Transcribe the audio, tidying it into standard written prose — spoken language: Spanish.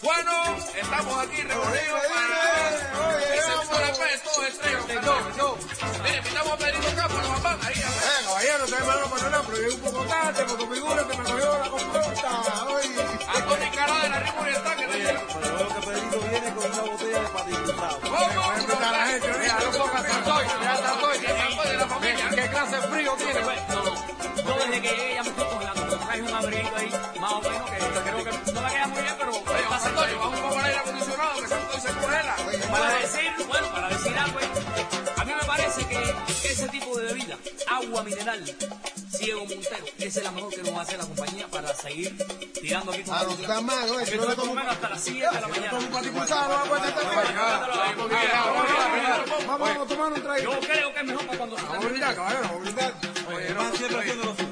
Bueno, estamos aquí reunidos para el segundo de todos estrellas. Mire, invitamos a Pedrito Campo, los papás, ahí. Caballero, ustedes me van a perdonar, pero llegué un poco tarde, porque figura que me cogió la compuesta. Antonio Cará de la Ritmo Oriental, que está lleno. Pero veo que Pedrito viene con una botella de paticulado. ¿Cómo? Está la gente, Mira, no ponga Santoy, ya Santoy, que Santoy de la familia. ¿Qué clase de frío tiene? Yo desde que llegué ya me estoy congelando. Traje un abriguito ahí, más o menos, que creo que no me queda muy bien, pero Oye, Santoy, vamos a poner aire acondicionado, que Santoy se congela. para decir algo, a mí me parece que ese tipo de bebida, agua mineral, Ciego Montero, esa es la mejor que nos va a hacer la compañía para seguir tirando aquí con Ah, no, tú estás mal, ¿no? que por lo menos hasta las 7 de la mañana. Vamos a tomar un trago. Yo creo que es mejor para cuando se Vamos a brindar, caballero, vamos a brindar. Oye, más siempre haciendo los